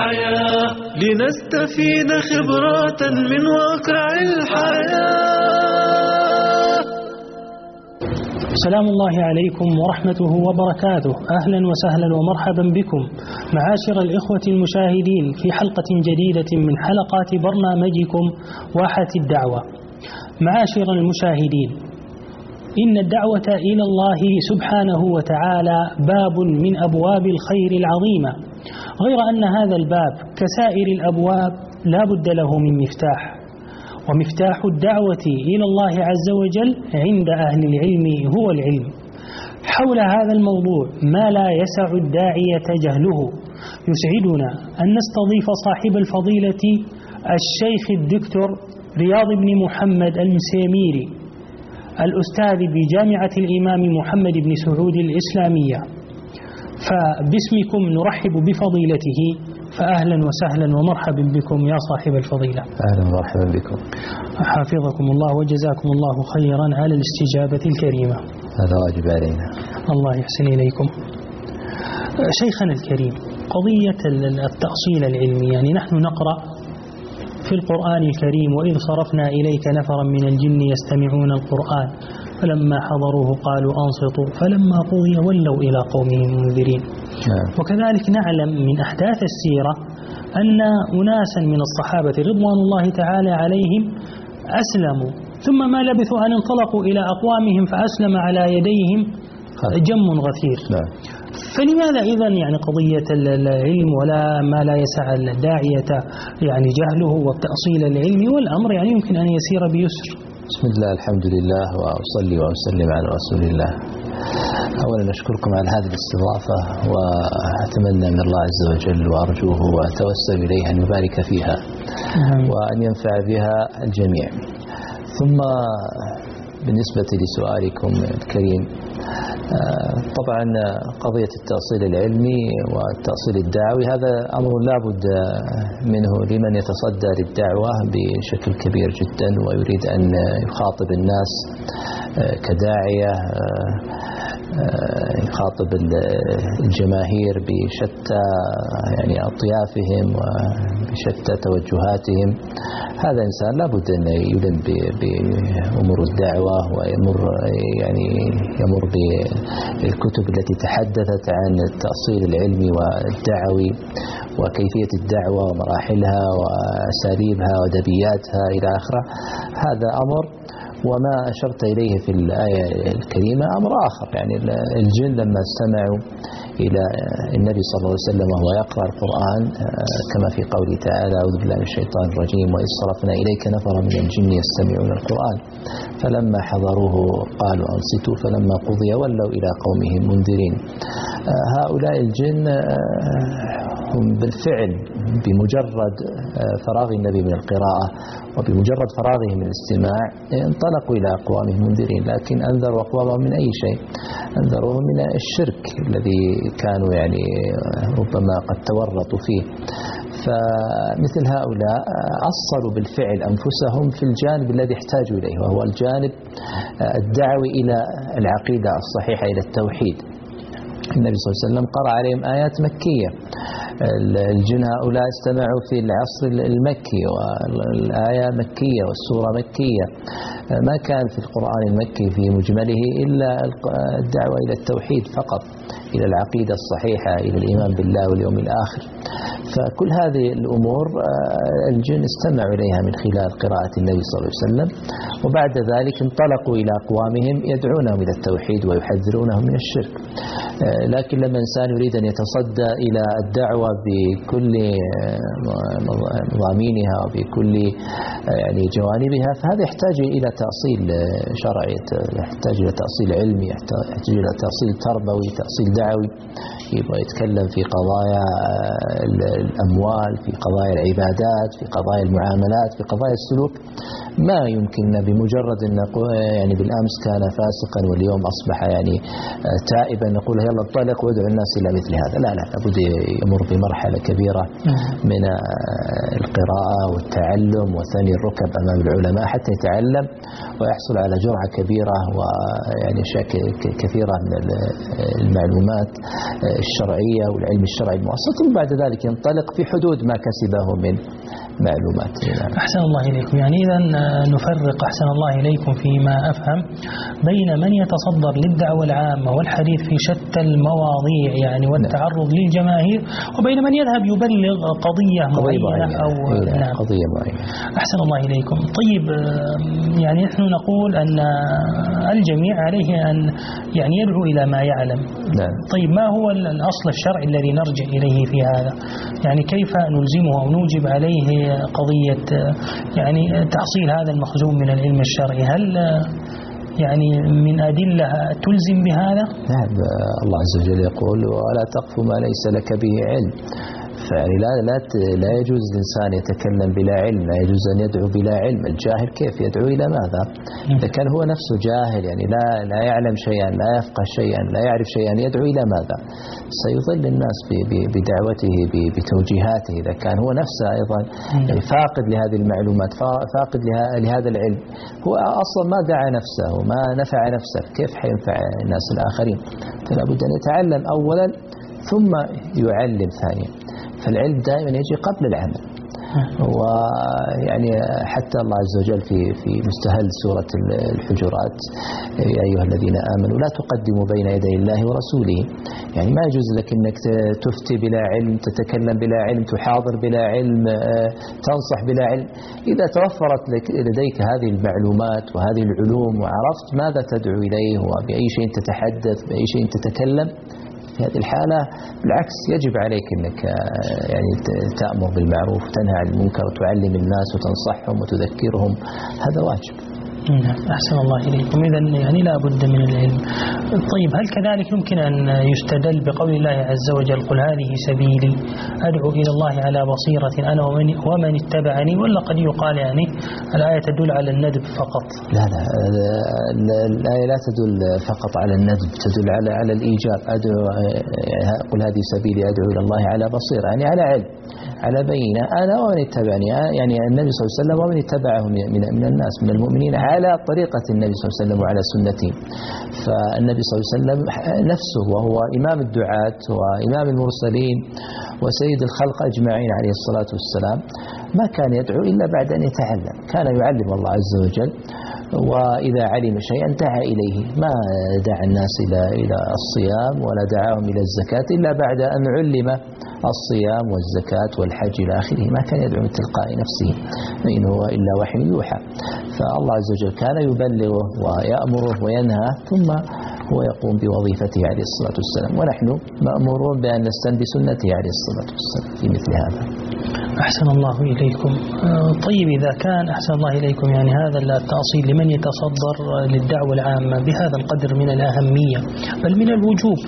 الحياة لنستفيد خبرات من واقع الحياة. سلام الله عليكم ورحمته وبركاته. أهلا وسهلا ومرحبا بكم معاشر الإخوة المشاهدين في حلقة جديدة من حلقات برنامجكم واحة الدعوة. معاشر المشاهدين، إن الدعوة إلى الله سبحانه وتعالى باب من أبواب الخير العظيمة، غير أن هذا الباب كسائر الأبواب لا بد له من مفتاح، ومفتاح الدعوة إلى الله عز وجل عند أهل العلم هو العلم. حول هذا الموضوع ما لا يسع الداعية جهله، يسعدنا أن نستضيف صاحب الفضيلة الشيخ الدكتور رياض بن محمد المسيميري، الأستاذ بجامعة الإمام محمد بن سعود الإسلامية. فباسمكم نرحب بفضيلته، فأهلا وسهلا ومرحبا بكم يا صاحب الفضيلة. أهلا ومرحبا بكم، حافظكم الله وجزاكم الله خيرا على الاستجابة الكريمة. هذا واجب علينا. الله يحسن إليكم. شيخنا الكريم، قضية التأصيل العلمي، يعني نحن نقرأ في القرآن الكريم: وإذ صرفنا إليك نفرا من الجن يستمعون القرآن فلما حضروه قالوا أنصتوا فلما قضي ولوا إلى قومهم منذرين. وكذلك نعلم من أحداث السيرة أن أناسا من الصحابة رضوان الله تعالى عليهم أسلموا، ثم ما لبثوا أن انطلقوا إلى أقوامهم فأسلم على يديهم جم غفير. فلماذا إذن يعني قضية العلم ولا ما لا يسع الداعية يعني جهله والتأصيل العلمي، والأمر يعني يمكن أن يسير بيسر؟ بسم الله، الحمد لله، وأصلي وأسلم على رسول الله. أولا أشكركم على هذه الاستضافة، وأتمنى من الله عز وجل وأرجوه وأتوسل إليه أن يبارك فيها وأن ينفع بها الجميع. ثم بالنسبة لسؤالكم الكريم، طبعا قضية التأصيل العلمي والتأصيل الدعوي هذا أمر لا بد منه لمن يتصدى للدعوة بشكل كبير جدا ويريد أن يخاطب الناس كداعية، يخاطب الجماهير بشتى يعني أطيافهم وبشتى توجهاتهم. هذا إنسان لا بد أن يلم بأمور الدعوة ويمر بالكتب التي تحدثت عن التأصيل العلمي والدعوي وكيفية الدعوة ومراحلها وأساليبها ودبياتها إلى آخره. هذا أمر، وما أشرت إليه في الآية الكريمة أمر آخر. يعني الجن لما استمعوا إلى النبي صلى الله عليه وسلم وهو يقرأ القرآن كما في قوله تعالى: أعوذ بالله من الشيطان الرجيم، وإذ صرفنا إليك نفرا من الجن يستمعون القرآن فلما حضروه قالوا أنصتوا فلما قضي ولوا إلى قومهم منذرين. هؤلاء الجن هم بالفعل بمجرد فراغ النبي من القراءة وبمجرد فراغهم من الاستماع انطلقوا إلى أقوامهم منذرين، لكن أنذروا أقوامهم من أي شيء؟ أنذروهم من الشرك الذي كانوا يعني ربما قد تورطوا فيه. فمثل هؤلاء أصلوا بالفعل أنفسهم في الجانب الذي احتاجوا إليه، وهو الجانب الدعوي إلى العقيدة الصحيحة، إلى التوحيد. النبي صلى الله عليه وسلم قرأ عليهم آيات مكية. الجن هؤلاء استمعوا في العصر المكي، والآية مكية والسورة مكية. ما كان في القرآن المكي في مجمله إلا الدعوة إلى التوحيد فقط، إلى العقيدة الصحيحة، إلى الإيمان بالله واليوم الآخر. فكل هذه الأمور الجن استمعوا إليها من خلال قراءة النبي صلى الله عليه وسلم، وبعد ذلك انطلقوا إلى أقوامهم يدعونهم إلى التوحيد ويحذرونهم من الشرك. لكن لما إنسان يريد أن يتصدى إلى الدعوة بكل مضامينها وبكل يعني جوانبها، فهذا يحتاج إلى تأصيل شرعي، يحتاج إلى تأصيل علمي، يحتاج إلى تأصيل تربوي، تأصيل دعوي. يبغى يتكلم في قضايا الأموال، في قضايا العبادات، في قضايا المعاملات، في قضايا السلوك. ما يمكننا بمجرد أن يعني بالأمس كان فاسقا واليوم أصبح يعني تائبا نقول يلا انطلق وادعو الناس إلى مثل هذا. لا، لابد يمر بمرحلة كبيرة من القراءة والتعلم وثني الركب أمام العلماء حتى يتعلم ويحصل على جرعة كبيرة ويعني أشياء كثيرة من المعلومات الشرعية والعلم الشرعي المؤسس. ثم بعد ذلك ينطلق في حدود ما كسبه من معلومات. أحسن الله إليكم. يعني إذا نفرق أحسن الله إليكم فيما أفهم بين من يتصدر للدعوة العامة والحديث في شتى المواضيع يعني والتعرض للجماهير، وبين من يذهب يبلغ قضية معينة أو قضية معينة. أحسن الله إليكم. طيب يعني نحن نقول أن الجميع عليه أن يعني يدعو إلى ما يعلم. طيب ما هو الأصل الشرعي الذي نرجع إليه في هذا؟ يعني كيف نلزمه أو نوجب عليه قضية يعني تحصيل هذا المخزون من العلم الشرعي؟ هل يعني من أدلة تلزم بهذا؟ نعم، الله عز وجل يقول ولا تقف ما ليس لك به علم. فيعني لا يجوز الإنسان يتكلم بلا علم، لا يجوز أن يدعو بلا علم. الجاهل كيف يدعو إلى ماذا؟ إذا كان هو نفسه جاهل يعني لا يعلم شيئا، لا يفقه شيئا، لا يعرف شيئا، يدعو إلى ماذا؟ سيضل الناس بدعوته بتوجيهاته. إذا كان هو نفسه أيضا يعني فاقد لهذه المعلومات، فاقد لهذا العلم، هو أصلا ما دعا نفسه وما نفع نفسه، كيف حينفع الناس الآخرين؟ فلا بد أن يتعلم أولا ثم يعلم ثانيا. فالعلم دائما يجي قبل العمل. ويعني حتى الله عز وجل في مستهل سورة الحجرات يا أيها الذين آمنوا لا تقدموا بين يدي الله ورسوله. يعني ما يجوز لك أنك تفتي بلا علم، تتكلم بلا علم، تحاضر بلا علم، تنصح بلا علم. إذا توفرت لديك هذه المعلومات وهذه العلوم وعرفت ماذا تدعو إليه وبأي شيء تتحدث، بأي شيء تتكلم، في هذه الحالة بالعكس يجب عليك أنك يعني تأمر بالمعروف وتنهى عن المنكر وتعلم الناس وتنصحهم وتذكرهم، هذا واجب. أحسن الله إليكم. إذن يعني لا بد من العلم. طيب هل كذلك يمكن أن يستدل بقول الله عز وجل قل هذه سبيلي أدعو إلى الله على بصيرة أنا ومن اتبعني، ولا قد يقال يعني الآية تدل على الندب فقط؟ لا الآية لا تدل فقط على الندب، تدل على الإيجاب. قل هذه سبيلي أدعو إلى الله على بصيرة، يعني على علم، على بينة، أنا ومن اتبعني، يعني النبي صلى الله عليه وسلم ومن اتبعه من الناس من المؤمنين على طريقة النبي صلى الله عليه وسلم وعلى سنته. فالنبي صلى الله عليه وسلم نفسه وهو إمام الدعاة وإمام المرسلين وسيد الخلق أجمعين عليه الصلاة والسلام ما كان يدعو إلا بعد أن يتعلم. كان يعلم الله عز وجل، وإذا علم شيئا دعا إليه. ما دعا الناس إلى الصيام ولا دعاهم إلى الزكاة إلا بعد أن علم الصيام والزكاة والحج إلى آخره. ما كان يدعو من تلقاء نفسه، إن هو إلا وحي يوحى. فالله عز وجل كان يبلغه ويأمره وينهى، ثم هو يقوم بوظيفته عليه الصلاة والسلام. ونحن مأمورون بأن نستن بسنته عليه الصلاة والسلام في مثل هذا. أحسن الله إليكم. طيب إذا كان أحسن الله إليكم يعني هذا التأصيل لمن يتصدر للدعوة العامة بهذا القدر من الأهمية بل من الوجوب،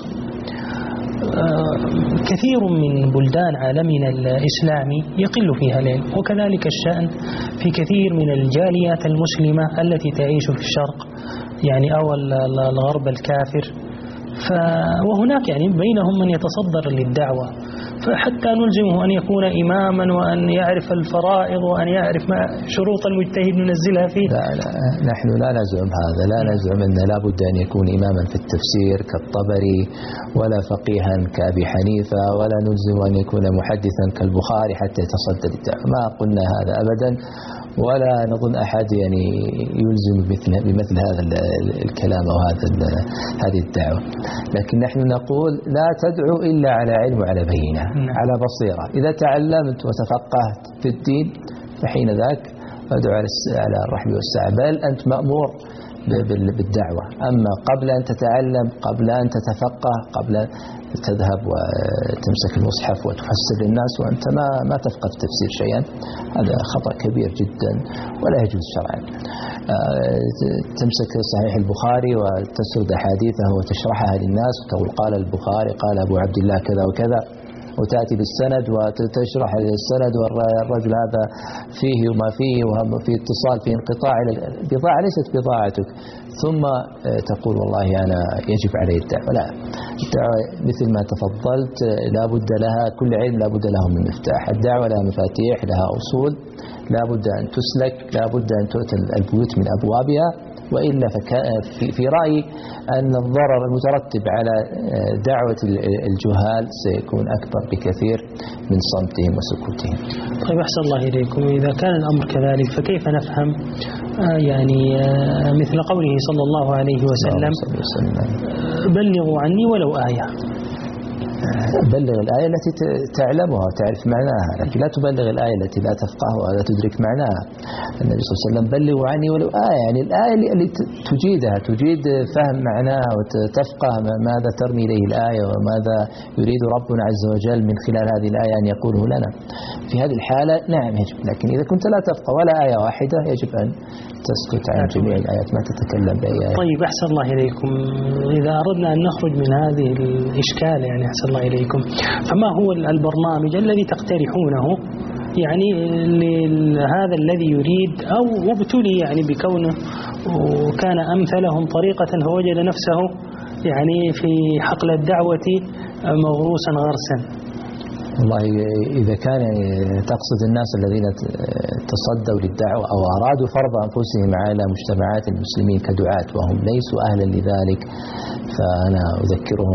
كثير من بلدان عالمنا الإسلامي يقل فيها العلم، وكذلك الشأن في كثير من الجاليات المسلمة التي تعيش في الشرق يعني أو الغرب الكافر. وهناك يعني بينهم من يتصدر للدعوة، فحتى نلزمه أن يكون إماما وأن يعرف الفرائض وأن يعرف ما شروط المجتهد ننزلها فيه. لا نحن لا نزعم هذا، لا نزعم أن لا بد أن يكون إماما في التفسير كالطبري، ولا فقيها كأبي حنيفة، ولا نلزم أن يكون محدثا كالبخاري حتى يتصدر للدعوة. ما قلنا هذا أبدا، ولا نظن أحد يعني يلزم بمثل هذا الكلام أو هذه الدعوة. لكن نحن نقول لا تدعو إلا على علم وعلى بينة، على بصيرة. إذا تعلمت وتفقهت في الدين فحين ذاك أدعو على الرحب والسعة، بل أنت مأمور بالدعوة. أما قبل أن تتعلم، قبل أن تتفقه، قبل تذهب وتمسك المصحف وتفسر للناس وأنت ما تفقه في تفسير شيئا، هذا خطأ كبير جدا ولا يجوز شرعا. تمسك صحيح البخاري وتسرد أحاديثه وتشرحها للناس وتقول قال البخاري قال أبو عبد الله كذا وكذا، وتأتي بالسند وتشرح السند والرجل هذا فيه وما فيه وفي اتصال فيه انقطاع، البضاعة ليست بضاعتك، ثم تقول والله أنا يجب علي الدعوة. لا، الدعوة مثل ما تفضلت لا بد لها، كل علم لا بد له من مفتاح. الدعوة لها مفاتيح، لها أصول، لا بد أن تسلك، لا بد أن تؤتى البيوت من أبوابها، وإلا في رأيي أن الضرر المترتب على دعوة الجهال سيكون أكبر بكثير من صمتهم وسكوتهم. طيب أحسن الله إليكم، إذا كان الأمر كذلك فكيف نفهم يعني مثل قوله صلى الله عليه وسلم بلغوا عني ولو آية؟ بلغ الآية التي تعلمها وتعرف معناها، لكن لا تبلغ الآية التي لا تفقهها ولا تدرك معناها. النبي صلى الله عليه وسلم بلغوا عني ولو آية، يعني الآية اللي تجيد فهم معناها وتفقه ماذا ترمي إليه الآية وماذا يريد ربنا عز وجل من خلال هذه الآية أن يقوله لنا. في هذه الحالة نعم يجب، لكن إذا كنت لا تفقه ولا آية واحدة يجب أن تسكت عن جميع الآيات، ما تتكلم بأي آية. طيب أحسن الله إليكم، إذا أردنا أن نخرج من هذه الإشكال يعني أحسن الله إليكم، فما هو البرنامج الذي تقترحونه يعني لهذا الذي يريد أو ابتلي يعني بكونه وكان أمثلهم طريقة فوجد نفسه يعني في حقل الدعوة مغروسا غرسا؟ والله إذا كان تقصد الناس الذين تصدوا للدعوة أو أرادوا فرض أنفسهم على مجتمعات المسلمين كدعاة وهم ليسوا أهلا لذلك، فأنا أذكرهم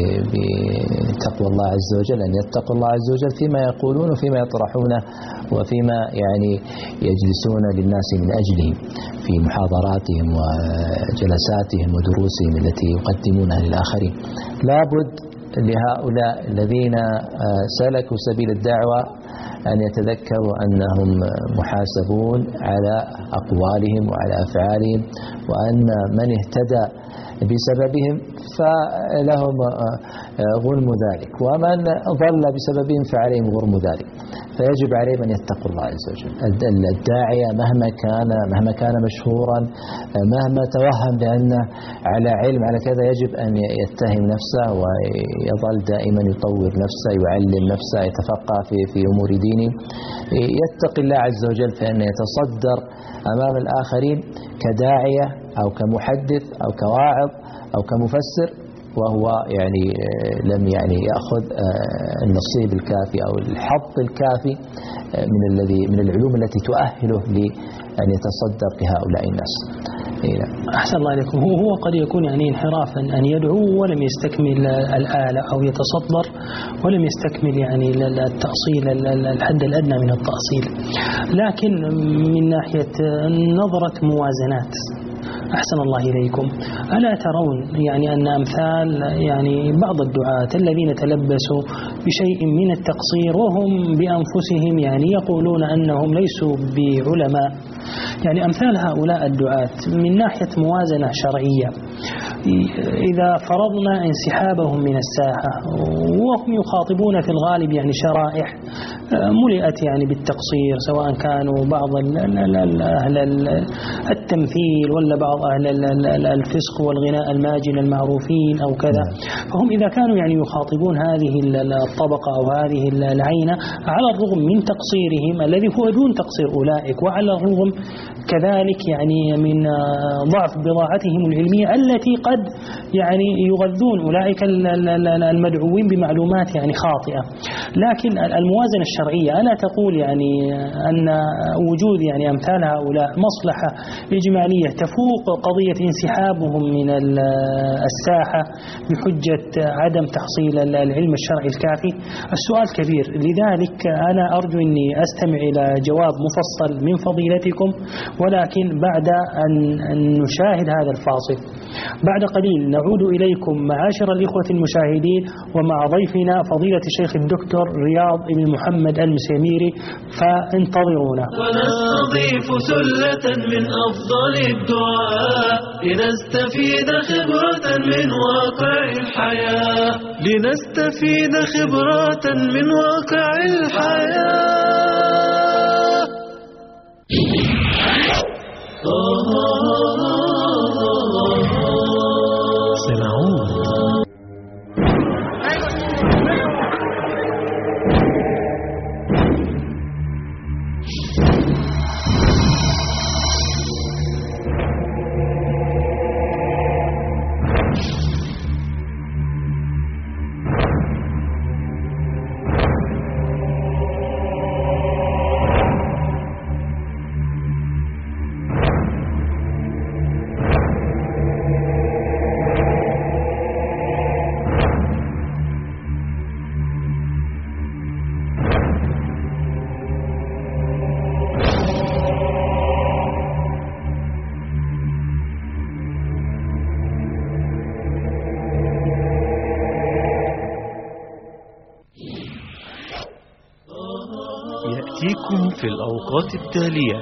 بتقوى الله عز وجل، أن يتقوا الله عز وجل فيما يقولون وفيما يطرحونه وفيما يعني يجلسون للناس من أجلهم في محاضراتهم وجلساتهم ودروسهم التي يقدمونها للآخرين. لابد لهؤلاء الذين سلكوا سبيل الدعوة أن يتذكروا أنهم محاسبون على أقوالهم وعلى أفعالهم، وأن من اهتدى بسببهم فلهم غنم ذلك، ومن ضل بسببهم فعليهم غرم ذلك. فيجب عليهم أن يتقوا الله عز وجل. الداعية مهما كان مشهورا، مهما توهم بأنه على علم على كذا، يجب أن يتهم نفسه ويظل دائما يطور نفسه، يعلم نفسه، يتفقه في أمور دينه، يتقي الله عز وجل فإنه يتصدر أمام الآخرين كداعية أو كمحدث أو كواعظ أو كمفسر، وهو يعني لم يعني يأخذ النصيب الكافي أو الحظ الكافي من العلوم التي تؤهله لأن يتصدر لهؤلاء الناس. أحسن الله عليكم. هو قد يكون يعني انحرافا أن يدعو ولم يستكمل الآلة أو يتصدر ولم يستكمل يعني التأصيل الحد الأدنى من التأصيل، لكن من ناحية نظرة موازنات أحسن الله إليكم، ألا ترون يعني أن أمثال يعني بعض الدعاة الذين تلبسوا بشيء من التقصير وهم بأنفسهم يعني يقولون أنهم ليسوا بعلماء، يعني أمثال هؤلاء الدعاة من ناحية موازنة شرعية إذا فرضنا انسحابهم من الساحة وهم يخاطبون في الغالب يعني شرائح ملئت يعني بالتقصير، سواء كانوا بعض أهل التمثيل ولا بعض أهل الفسق والغناء الماجن المعروفين أو كذا، فهم إذا كانوا يعني يخاطبون هذه الطبقة أو هذه العينة على الرغم من تقصيرهم الذي هو دون تقصير أولئك، وعلى الرغم كذلك يعني من ضعف بضاعتهم العلمية التي قد يعني يغذون أولئك المدعوين بمعلومات يعني خاطئة، لكن الموازنة الشرعية ألا تقول يعني أن وجود يعني أمثال هؤلاء مصلحة إجمالية تفوق قضية انسحابهم من الساحة بحجة عدم تحصيل العلم الشرعي الكافي؟ السؤال كبير، لذلك أنا أرجو أني أستمع إلى جواب مفصل من فضيلتكم، ولكن بعد أن نشاهد هذا الفاصل. بعد قليل نعود إليكم معاشر الإخوة المشاهدين ومع ضيفنا فضيلة الشيخ الدكتور رياض بن محمد المسيميري، فانتظرونا. ونستضيف سلة من أفضل الدعاء لنستفيد خبرة من واقع الحياة، لنستفيد خبرة من واقع الحياة. يأتيكم في الأوقات التالية.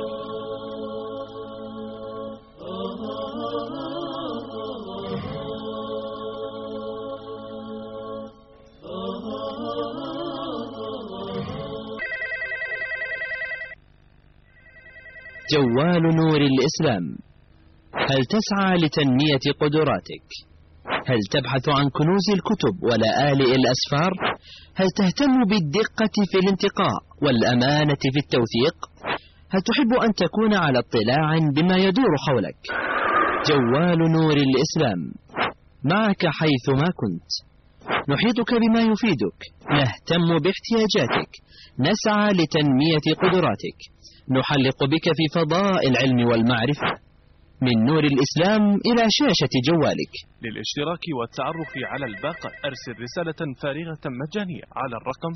جوال نور الإسلام. هل تسعى لتنمية قدراتك؟ هل تبحث عن كنوز الكتب ولآلئ الأسفار؟ هل تهتم بالدقة في الانتقاء والأمانة في التوثيق؟ هل تحب أن تكون على اطلاع بما يدور حولك؟ جوال نور الإسلام معك حيثما كنت، نحيطك بما يفيدك، نهتم باحتياجاتك، نسعى لتنمية قدراتك، نحلق بك في فضاء العلم والمعرفة. من نور الإسلام إلى شاشة جوالك. للاشتراك والتعرف على الباقة أرسل رسالة فارغة مجانية على الرقم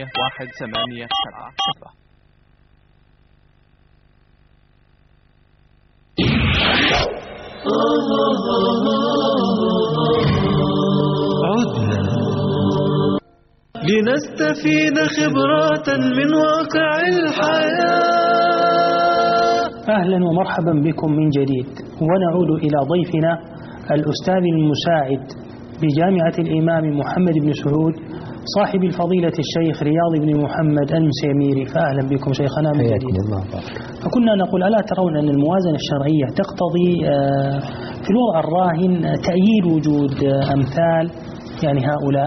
8187. عدنا لنستفيد خبرات من واقع الحياة. أهلا ومرحبا بكم من جديد، ونعود إلى ضيفنا الأستاذ المساعد بجامعة الإمام محمد بن سعود صاحب الفضيلة الشيخ رياض بن محمد المسيميري. فأهلا بكم شيخنا من جديد. فكنا نقول ألا ترون أن الموازنة الشرعية تقتضي في الوضع الراهن تأييد وجود أمثال يعني هؤلاء؟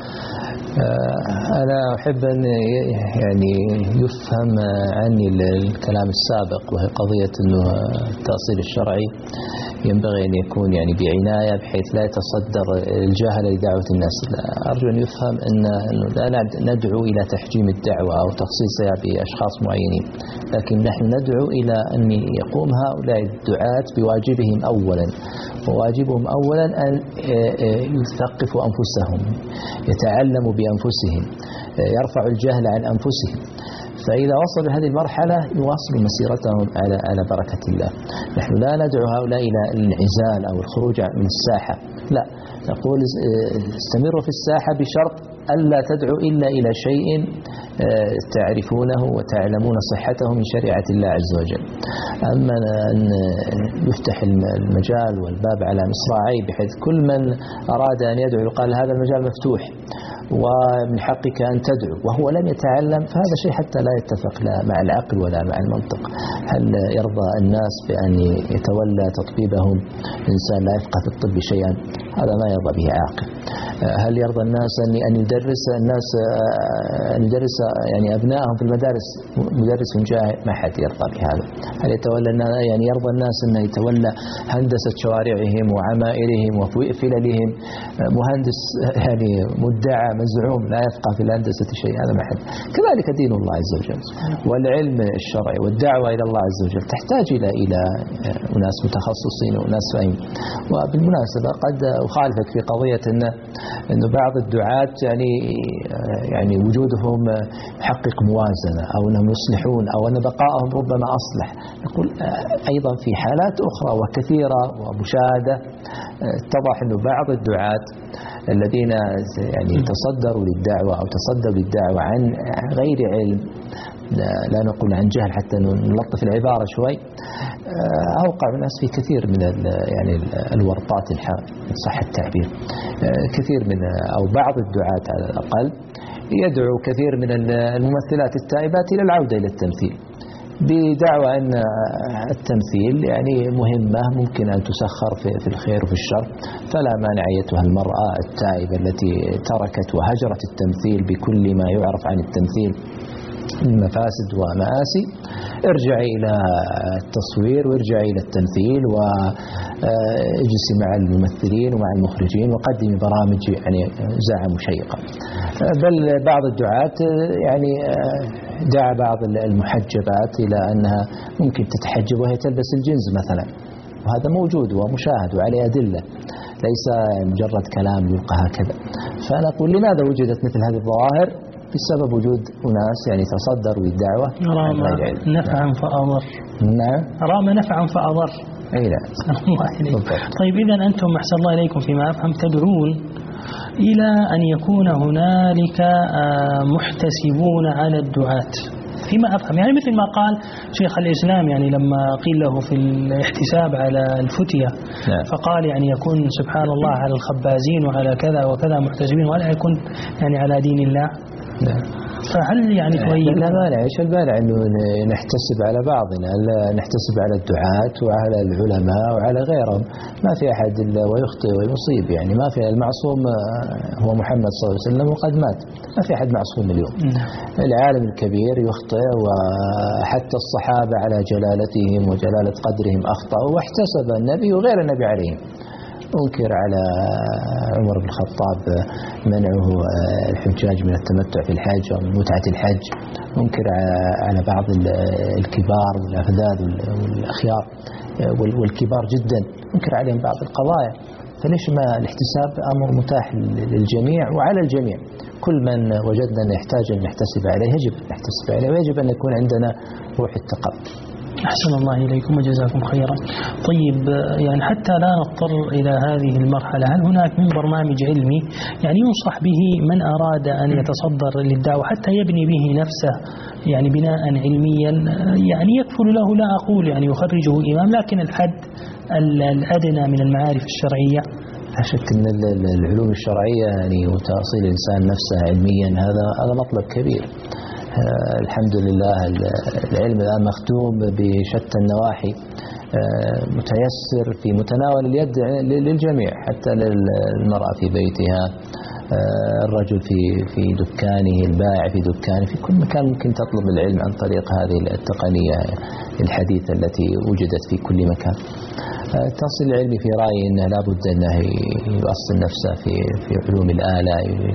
أنا أحب أن يعني يفهم عني الكلام السابق، وهي قضية أنه التأصيل الشرعي ينبغي أن يكون يعني بعناية بحيث لا يتصدر الجاهل لدعوة الناس. أرجو أن يفهم أنه لا ندعو إلى تحجيم الدعوة أو تخصيصها بأشخاص معينين، لكن نحن ندعو إلى أن يقوم هؤلاء الدعاة بواجبهم أولا، وواجبهم أولا أن يثقفوا أنفسهم، يتعلموا بأنفسهم، يرفعوا الجهل عن أنفسهم. فإذا وصلوا هذه المرحلة يواصلوا مسيرتهم على بركة الله. نحن لا ندعو هؤلاء إلى الانعزال أو الخروج من الساحة، لا، نقول استمروا في الساحة بشرط ألا تدعوا إلا إلى شيء تعرفونه وتعلمون صحته من شريعة الله عز وجل. أما أن يفتح المجال والباب على مصراعي بحيث كل من أراد أن يدعو يقال هذا المجال مفتوح ومن حقك أن تدعو وهو لم يتعلم، فهذا شيء حتى لا يتفق لا مع العقل ولا مع المنطق. هل يرضى الناس بأن يتولى تطبيبهم إنسان لا يفقه في الطب شيئا؟ هذا ما يرضى به عاقل. هل يرضى الناس أن يدرس يعني أبنائهم في المدارس مدرس جاهل؟ ما حد يرضى بهذا. هل يعني يرضى الناس أن يتولى هندسة شوارعهم وعمائرهم وفللهم مهندس يعني مدعى مزعوم لا يفقه في الهندسة شيء؟ هذا ما حد. كذلك دين الله عز وجل والعلم الشرعي والدعوة إلى الله عز وجل تحتاج إلى أناس متخصصين وناس فاهمين. وبالمناسبة قد أخالفك في قضية أن بعض الدعاة يعني وجودهم يحقق موازنة أو أنهم يصلحون أو أن بقائهم ربما أصلح. نقول أيضا في حالات أخرى وكثيرة ومشاهدة اتضح أن بعض الدعاة الذين يعني تصدروا للدعوة أو تصدروا للدعوة عن غير علم، لا نقول عن جهل حتى نلطف العبارة شوي، أوقع الناس في كثير من يعني الورطات إن صح التعبير. كثير من أو بعض الدعاة على الأقل يدعو كثير من الممثلات التائبات إلى العودة إلى التمثيل بدعوى أن التمثيل يعني مهمة ممكن أن تسخر في الخير وفي الشر، فلا مانع أيتها المرأة التائبة التي تركت وهجرت التمثيل بكل ما يعرف عن التمثيل من مفاسد ومآسي، ارجعي إلى التصوير وارجعي إلى التمثيل واجلسي مع الممثلين ومع المخرجين وقدمي برامج يعني زعم شيقة. بل بعض الدعاة يعني دعا بعض المحجبات إلى أنها ممكن تتحجب وهي تلبس الجنز مثلا، وهذا موجود ومشاهد وعليه أدلة، ليس مجرد كلام يلقى هكذا. فأنا أقول لماذا وجدت مثل هذه الظواهر؟ بسبب وجود أناس يعني تصدروا للدعوة رام نفعا فأضر. نعم، رام نفعا فأضر. أي نعم. طيب إذا أنتم أحسن الله إليكم فيما أفهم تدعون إلى أن يكون هنالك محتسبون على الدعاة، فيما أفهم. يعني مثل ما قال شيخ الإسلام يعني لما قيل له في الاحتساب على الفتية فقال يعني يكون سبحان الله على الخبازين وعلى كذا وكذا محتسبين ولا يكون يعني على دين الله. فهل يعني لا مانع، ايش المانع انه نحتسب على بعضنا، نحتسب على الدعاة وعلى العلماء وعلى غيرهم، ما في احد الا ويخطئ ويصيب، يعني ما في المعصوم هو محمد صلى الله عليه وسلم وقد مات، ما في احد معصوم اليوم. العالم الكبير يخطئ، وحتى الصحابة على جلالتهم وجلالة قدرهم اخطأوا واحتسب النبي وغير النبي عليهم. أنكر على عمر بن الخطاب منعه الحجاج من التمتع في الحج ومن متعة الحج، أنكر على بعض الكبار والأفذاذ والأخيار والكبار جدا، أنكر عليهم بعض القضايا. فليش ما الاحتساب أمر متاح للجميع وعلى الجميع، كل من وجدنا أن يحتاج أن نحتسب عليه يجب أن نحتسب عليه، ويجب أن يكون عندنا روح التقبل. أحسن الله إليكم وجزاكم خيرا. طيب يعني حتى لا نضطر إلى هذه المرحلة، هل هناك من برنامج علمي يعني ينصح به من أراد أن يتصدر للدعوة حتى يبني به نفسه يعني بناء علميا يعني يكفل له، لا أقول يعني يخرجه إمام، لكن الحد الأدنى من المعارف الشرعية؟ لا شك أن العلوم الشرعية يعني وتأصيل الإنسان نفسه علميا هذا مطلب كبير. الحمد لله العلم الآن مخدوم بشتى النواحي، متيسر في متناول اليد للجميع، حتى للمرأة في بيتها، الرجل في دكانه، البائع في دكانه، في كل مكان ممكن تطلب العلم عن طريق هذه التقنية الحديثة التي وجدت في كل مكان. التأصيل العلمي في رأيي أنه لابد أنه يؤصل نفسه في علوم الآلة،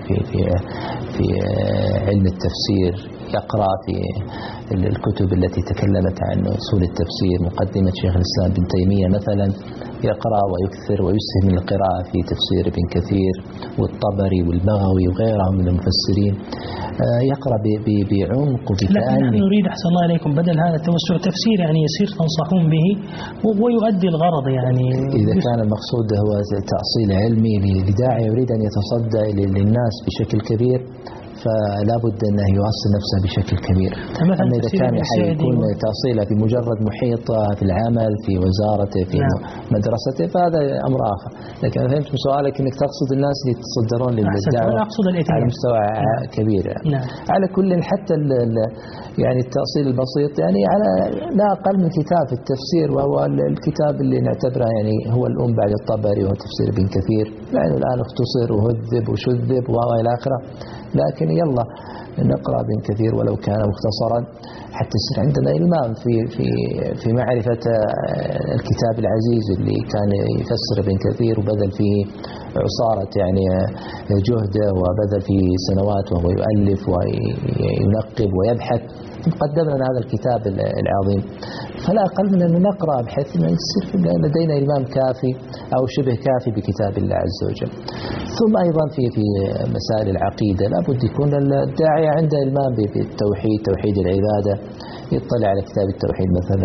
في علم التفسير، يقرأ في الكتب التي تكلمت عن أصول التفسير، مقدمة شيخ الإسلام ابن تيمية مثلا، يقرأ ويكثر ويسهم من القراءة في تفسير ابن كثير والطبري والبغوي وغيرهم من المفسرين، يقرأ بعمق وبتأني. نحن نريد أحسن الله عليكم بدل هذا التوسع تفسير يعني يسير تنصحون به ويؤدي الغرض. يعني إذا كان المقصود هو تأصيل علمي لداعي يريد أن يتصدى للناس بشكل كبير، فلا بد أنه يوصل نفسه بشكل كبير. أما إذا كان يكون تأصيله بمجرد محيطه في العمل في وزارته في مدرسته فهذا أمر آخر. لكن أنا فهمت من سؤالك أنك تقصد الناس اللي يتصدرون للدعوة على مستوى كبير. على كل حتى يعني التأصيل البسيط يعني على لا أقل من كتاب التفسير، وهو الكتاب اللي نعتبره يعني هو الأم بعد الطبري وهو تفسير ابن كثير، لأنه الآن اختصر وهذب وشذب وإلى آخره، لكن يلا نقرأ ابن كثير ولو كان مختصرا حتى يصير عندنا إلمام في معرفة الكتاب العزيز اللي كان يفسر ابن كثير وبذل فيه عصارة يعني جهده وبذل فيه سنوات وهو يؤلف وينقب ويبحث، قدم لنا هذا الكتاب العظيم. فلا أقل من أن نقرأ بحيث أن يصير لدينا إلمام كافي أو شبه كافي بكتاب الله عز وجل. ثم أيضا في مسائل العقيدة لابد يكون الداعية عنده إلمام بالتوحيد، توحيد العبادة، يطلع على كتاب التوحيد مثلا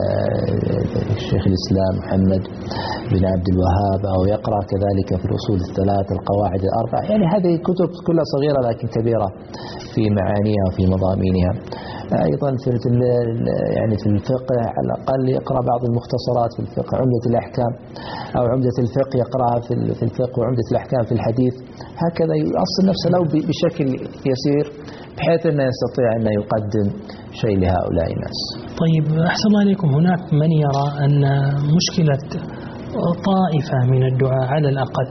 الشيخ الإسلام محمد بن عبد الوهاب، أو يقرأ كذلك في الأصول الثلاث، القواعد الأربع، يعني هذه كتب كلها صغيرة لكن كبيرة في معانيها وفي مضامينها. أيضا يعني في الفقه على الأقل يقرأ بعض المختصرات في الفقه، عمدة الأحكام أو عمدة الفقه يقرأها في الفقه، وعمدة الأحكام في الحديث، هكذا يؤصل نفسه لو بشكل يسير بحيث أنه يستطيع أن يقدم شيء لهؤلاء الناس. طيب أحسن الله عليكم، هناك من يرى أن مشكلة طائفة من الدعاء على الأقل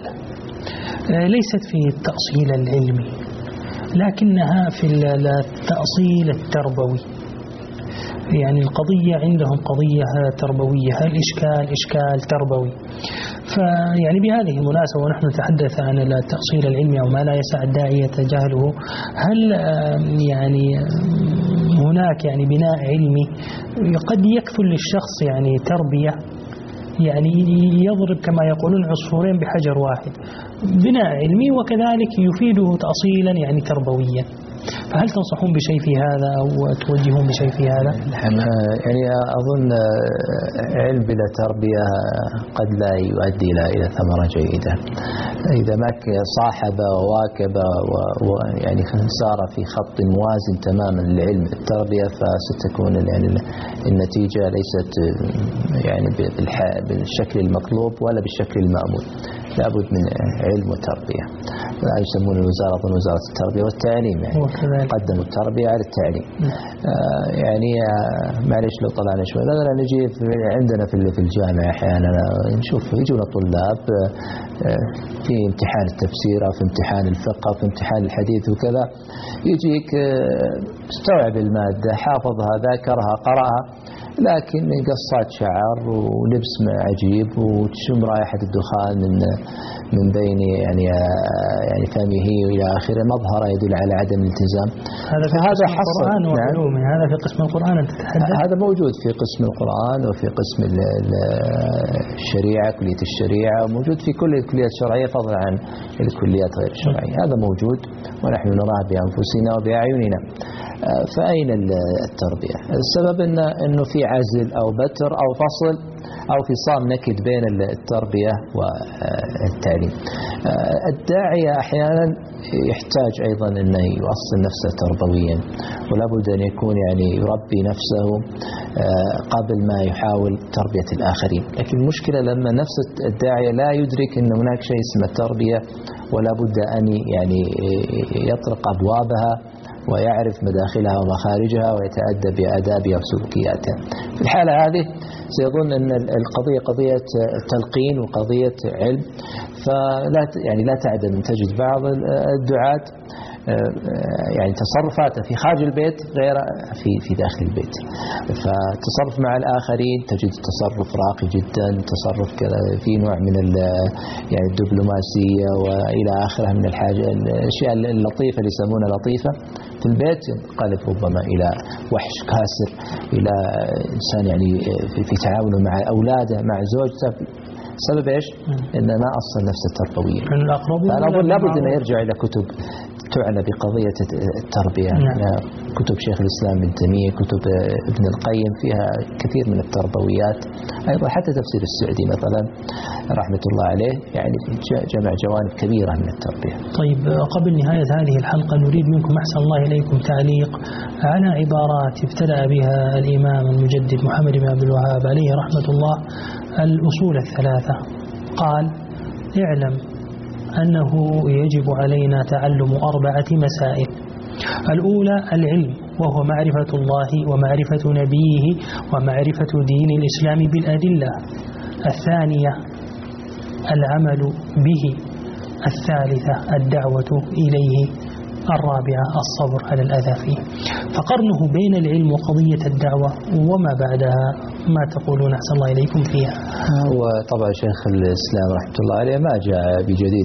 ليست في التأصيل العلمي لكنها في التأصيل التربوي، يعني القضية عندهم قضية تربوية، الإشكال إشكال تربوي. فيعني بهذه المناسبة ونحن نتحدث عن التأصيل العلمي أو ما لا يسع الداعية تجاهله، هل يعني هناك يعني بناء علمي قد يكفل للشخص يعني تربية، يعني يضرب كما يقولون عصفورين بحجر واحد، بناء علمي وكذلك يفيده تأصيلا يعني تربويا؟ فهل تنصحون بشيء في هذا أو توجهون بشيء في هذا؟ يعني أظن علم بلا تربية قد لا يؤدي إلى ثمرة جيدة. إذا ما صاحب وواكب ويعني سار في خط موازن تماما للعلم التربية فستكون يعني النتيجة ليست يعني بالشكل المطلوب ولا بالشكل المأمول. لابد من علم وتربية. يسمون الوزارة وزارة التربية والتعليم، يعني قدموا التربية على التعليم. يعني معلش لو طلعنا شوي مثلا نجي عندنا في الجامعة أحيانا نشوف يجونا طلاب في امتحان التفسير أو في امتحان الفقه أو في امتحان الحديث وكذا، يجيك استوعب المادة حافظها ذاكرها قرأها، لكن قصات شعر ولبس عجيب وتشم رائحة الدخان من بين يعني فمه إلى آخره، مظهر يدل على عدم الالتزام. هذا حصل هذا في قسم القرآن أنت تتحدث؟ هذا موجود في قسم القرآن وفي قسم الشريعة، كلية الشريعة، وموجود في كل الكليات الشرعية فضلا عن الكليات غير الشرعية. هذا موجود ونحن نراه بأنفسنا وبأعيننا. فأين التربية؟ السبب إنه في عزل أو بتر أو فصل أو فصام نكد بين التربية والتعليم. الداعية أحيانا يحتاج أيضا أنه يؤصل نفسه تربويا، ولا بد أن يكون يعني يربي نفسه قبل ما يحاول تربية الآخرين. لكن المشكلة لما نفس الداعية لا يدرك أن هناك شيء اسمه تربية، ولا بد أن يعني يطرق أبوابها ويعرف مداخلها ومخارجها ويتأدب بآدابها وسلوكياتها. في الحالة هذه سيظن أن القضية قضية تلقين وقضية علم، فلا يعني لا تعدم أن تجد بعض الدعاة يعني تصرفاته في خارج البيت غير في داخل البيت. فتصرف مع الآخرين تجد تصرف راقي جدا، تصرف في نوع من يعني الدبلوماسية وإلى آخره من الأشياء اللطيفة اللي يسمونها لطيفة. في البيت ينقلب ربما إلى وحش كاسر، إلى إنسان يعني في تعامله مع أولاده مع زوجته. سبب إيش؟ إنه ما أصل نفسه تربويا. لابد أن يرجع إلى كتب تعنى بقضية التربية. كتب شيخ الإسلام ابن تيمية، كتب ابن القيم فيها كثير من التربويات. أيضا حتى تفسير السعدي مثلا رحمة الله عليه يعني جمع جوانب كبيرة من التربية. طيب قبل نهاية هذه الحلقة نريد منكم أحسن الله إليكم تعليق على عبارات ابتدأ بها الإمام المجدد محمد بن عبد الوهاب عليه رحمة الله الأصول الثلاثة. قال: اعلم أنه يجب علينا تعلم 4 مسائل. الأولى العلم، وهو معرفة الله ومعرفة نبيه ومعرفة دين الإسلام بالأدلة. الثانية العمل به. الثالثة الدعوة إليه. الرابعة الصبر على الأذى فيه. فقرنه بين العلم وقضية الدعوة وما بعدها، ما تقولون أحسن الله إليكم فيها؟ وطبعا شيخ الإسلام رحمة الله عليه ما جاء بجديد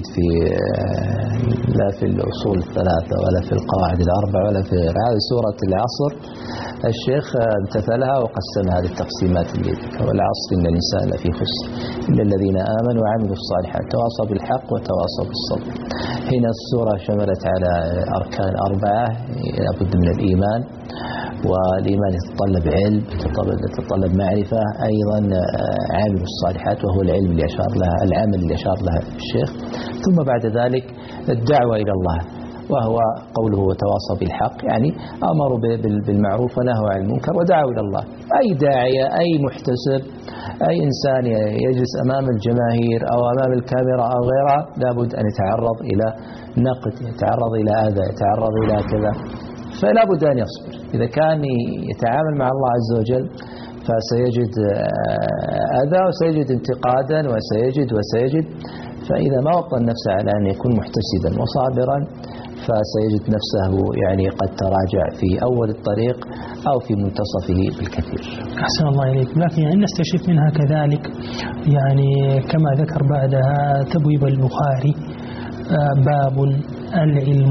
لا في الأصول الثلاثة ولا في القواعد الأربع ولا في هذه سورة العصر. الشيخ امتثلها وقسم هذه التقسيمات اللي والعصر إن الإنسان لفي خسر إلا الذين آمنوا وعملوا الصالحات تواصوا بالحق وتواصوا بالصبر. هنا السورة شملت على أركان 4. لابد من الإيمان، والإيمان يتطلب علم، يتطلب معرفة، أيضا عامل الصالحات وهو العلم اللي أشار لها، العمل اللي أشار لها الشيخ. ثم بعد ذلك الدعوة إلى الله، وهو قوله وتواصى بالحق، يعني أمروا بالمعروف ونهوا عن المنكر ودعوا إلى الله. أي داعية أي محتسب أي إنسان يجلس أمام الجماهير أو أمام الكاميرا أو غيرها لابد أن يتعرض إلى نقد، يتعرض إلى أذى، يتعرض إلى كذا، فلا بد أن يصبر. إذا كان يتعامل مع الله عز وجل فسيجد أذى وسيجد انتقادا وسيجد. فإذا ما وطن نفسه على أن يكون محتسبا وصابرا فسيجد نفسه يعني قد تراجع في أول الطريق أو في منتصفه بالكثير. أحسن الله إليكم. لكن يعني نستشف منها كذلك يعني كما ذكر بعدها تبويب البخاري باب العلم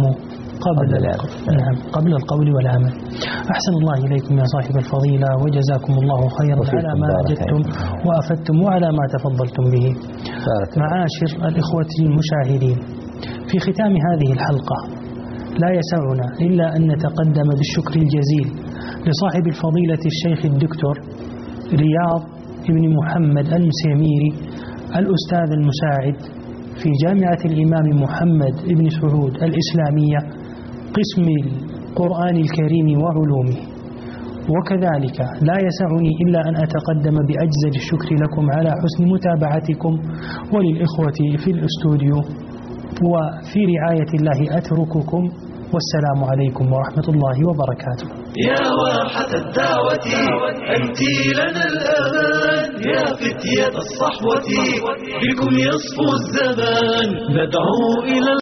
قبل القول والعمل. أحسن الله إليكم يا صاحب الفضيلة، وجزاكم الله خيرا على ما أجدتم وأفدتم وعلى ما تفضلتم به. معاشر الإخوة المشاهدين، في ختام هذه الحلقة لا يسعنا إلا أن نتقدم بالشكر الجزيل لصاحب الفضيلة الشيخ الدكتور رياض بن محمد المسيميري الأستاذ المساعد في جامعة الإمام محمد بن سعود الإسلامية قسم القرآن الكريم وعلومه. وكذلك لا يسعني إلا أن أتقدم بأجزل الشكر لكم على حسن متابعتكم، وللإخوة في الأستوديو وفي رعاية الله أترككم، والسلام عليكم ورحمة الله وبركاته. يا واحة الدعوة أنت لنا الأمان، يا فتية الصحوة بكم يصفو الزمان، ندعو إلى